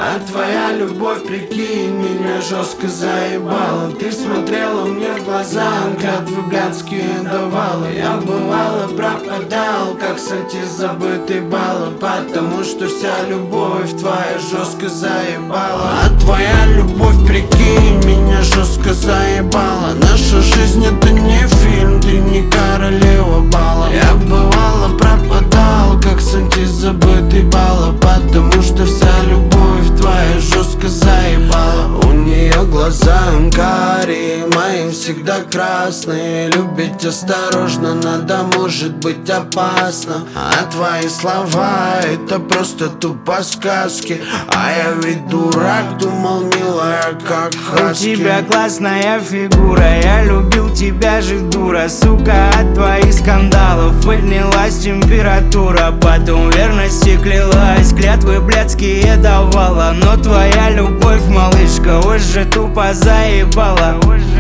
А твоя любовь, прикинь, меня жестко заебала. Ты смотрела мне в глаза, клятвы блядские давала. Я бывало пропадал, как сойти с забытой баллы, потому что вся любовь твоя жестко заебала. А твоя любовь, прикинь, меня жестко заебала. Наша жизнь это не фильм, ты не королева бала. Я бывало пропадал, как сойти с забытой баллы, потому что вся любовь твоя жестко заебала. У нее глаза карие, мои всегда красные. Любить осторожно надо, может быть опасно. А твои слова это просто тупо сказки. А я ведь дурак, думал, милая, как хаски. У тебя классная фигура, я любил тебя же, дура. Сука, от твоих скандалов поднялась температура. Потом верности клялась, клятвы блядские давала. Но твоя любовь, малышка, уже тупо заебала.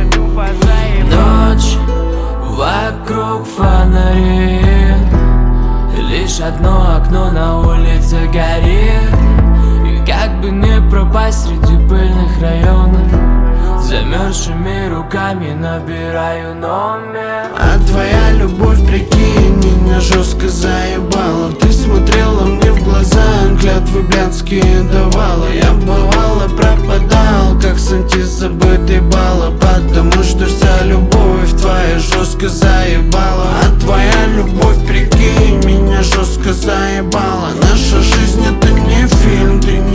Ночь, вокруг фонари, лишь одно окно на улице горит. И как бы не пропасть среди пыльных районов, замерзшими руками набираю номер. А твоя любовь, прикинь, меня жестко заебала. Ты смотрела мне в глаза, клятвы блядские давала. Я бывало пропадал, как сойти с забытой баллы, потому что вся любовь твоя жестко заебала. А твоя любовь, прикинь, меня жестко заебала. Наша жизнь это не фильм, ты